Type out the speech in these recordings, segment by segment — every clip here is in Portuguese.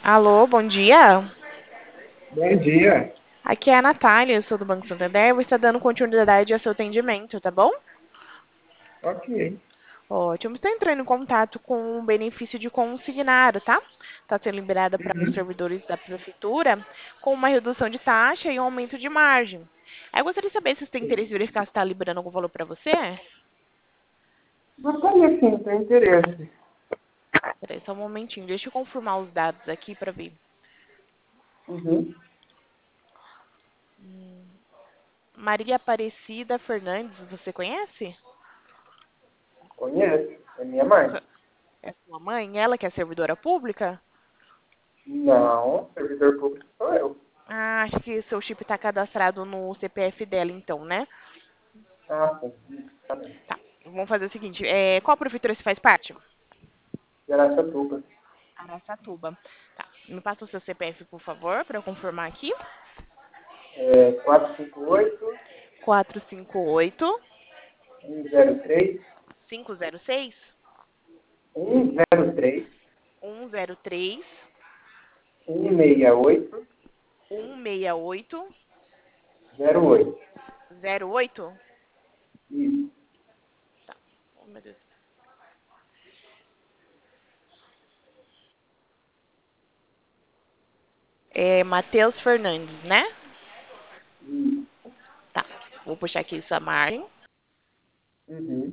Alô, bom dia. Bom dia. Aqui é a Natália, eu sou do Banco Santander. Vou estar dando continuidade ao seu atendimento, tá bom? Ok. Ótimo. Estou entrando em contato com o benefício de consignado, tá? Está sendo liberada para os Uhum. servidores da prefeitura com uma redução de taxa e um aumento de margem. Eu gostaria de saber se você tem interesse Sim. em verificar se está liberando algum valor para você. Gostaria sim, tenho interesse. Peraí, só um momentinho. Deixa eu confirmar os dados aqui para ver. Uhum. Maria Aparecida Fernandes, você conhece? Conheço. É minha mãe. É sua mãe? Ela que é servidora pública? Não, servidor público sou eu. Ah, acho que seu chip está cadastrado no CPF dela, então, né? Ah, sim. Tá bem. Tá. Vamos fazer o seguinte: qual prefeitura você faz parte? Araçatuba. Araçatuba. Tá. Me passa o seu CPF, por favor, para eu confirmar aqui. É 458 458 103 506 103 103 168 168 08. 08. Isso. Tá. Oh, meu Deus. É Matheus Fernandes, né? Isso. Tá. Vou puxar aqui sua margem. Uhum.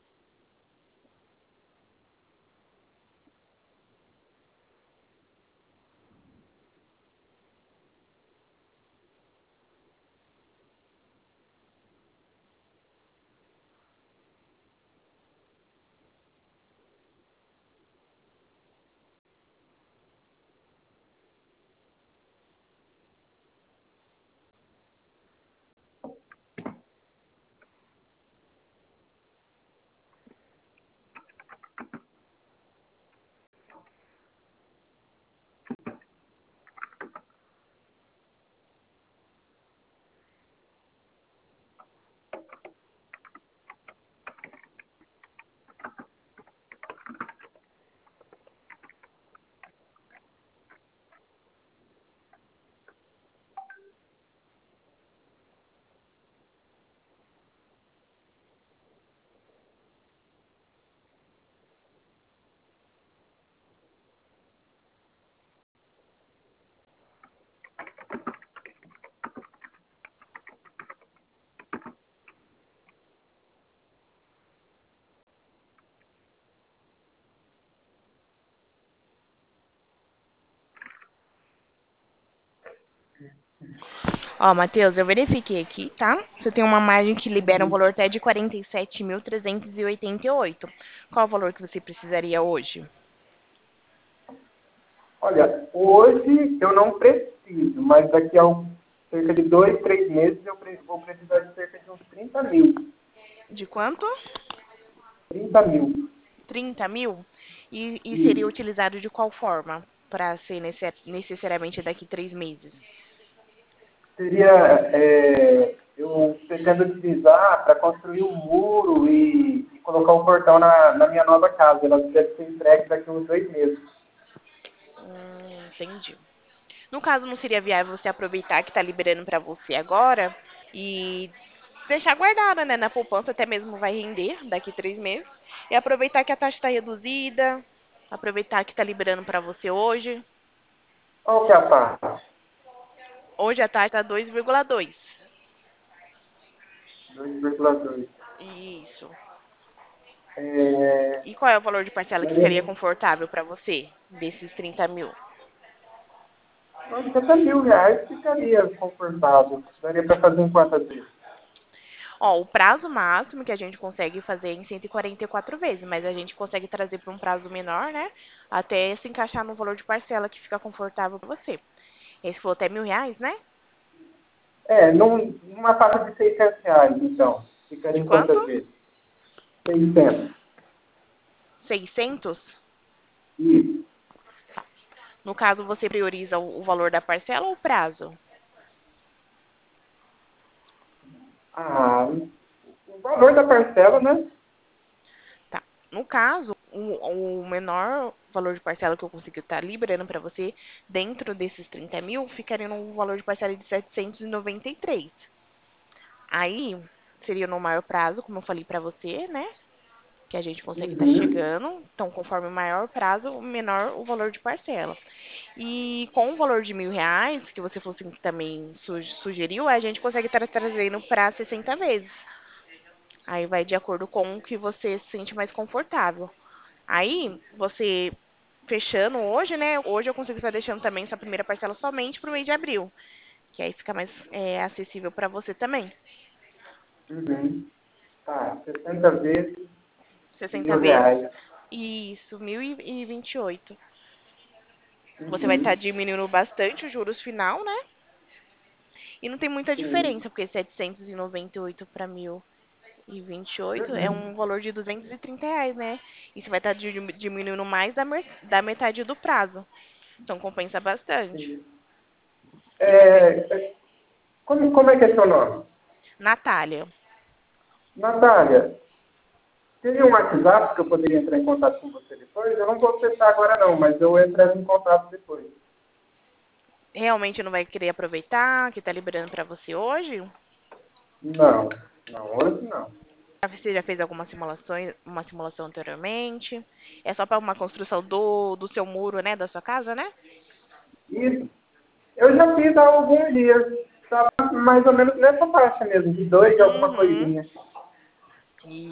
Ó, Matheus, eu verifiquei aqui, tá? Você tem uma margem que libera um valor até de 47.388. Qual o valor que você precisaria hoje? Olha, hoje eu não preciso, mas daqui a cerca de 2, 3 meses vou precisar de cerca de uns 30 mil. De quanto? 30 mil. 30 mil? E seria Isso. utilizado de qual forma? Para ser necessariamente daqui 3 meses? Seria, eu pretendo utilizar para construir um muro e colocar um portão na minha nova casa. Ela deve ser entregue daqui a uns 2 meses. Entendi. No caso, não seria viável você aproveitar que está liberando para você agora e deixar guardada, né, na poupança, até mesmo vai render daqui 3 meses, e aproveitar que a taxa está reduzida, aproveitar que está liberando para você hoje. Qual que é a taxa? Hoje a taxa está 2,2. 2,2. Isso. É, E qual é o valor de parcela que mas ficaria confortável para você, desses 30 mil? uns 70 mil reais ficaria confortável. Daria para fazer em quantas vezes? Ó, o prazo máximo que a gente consegue fazer é em 144 vezes, mas a gente consegue trazer para um prazo menor, né? Até se encaixar no valor de parcela que fica confortável para você. Esse for até R$ 1.000, né? Numa faixa de 600 reais, então. Ficaria De em quanto? quantas vezes? 600. 600. Isso. No caso, você prioriza o valor da parcela ou o prazo? Ah, o valor da parcela, né? Tá. No caso, o menor valor de parcela que eu consigo estar liberando para você dentro desses 30 mil ficaria num valor de parcela de 793. Aí seria no maior prazo, como eu falei para você, né? Que a gente consegue estar Uhum. chegando. Então, conforme o maior prazo, menor o valor de parcela. E com o valor de R$ 1.000, que você fosse que também sugeriu, a gente consegue estar trazendo para 60 vezes. Aí vai de acordo com o que você se sente mais confortável. Aí, você fechando hoje, né? Hoje eu consigo estar deixando também sua primeira parcela somente para o mês de abril. Que aí fica mais acessível para você também. Uhum. Tá, 60 vezes sessenta mil vezes. reais. Isso, 1.028. Você vai estar Uhum. diminuindo bastante os juros final, né? E não tem muita Sim. diferença, porque 798 para 1.028 é Uhum. um valor de R$ 230, né? E você vai estar diminuindo mais da metade do prazo. Então compensa bastante. Sim. E você, Como é que é seu nome? Natália, Natália, teria um WhatsApp que eu poderia entrar em contato com você depois? Eu não vou acessar agora não, mas eu entro em contato depois. realmente não vai querer aproveitar que tá liberando para você hoje? Não, não, hoje não. Você já fez alguma uma simulação anteriormente? É só para uma construção do seu muro, né? Da sua casa, né? Isso, eu já fiz há alguns dias. Estava mais ou menos nessa faixa mesmo, de dois de alguma Uhum. coisinha.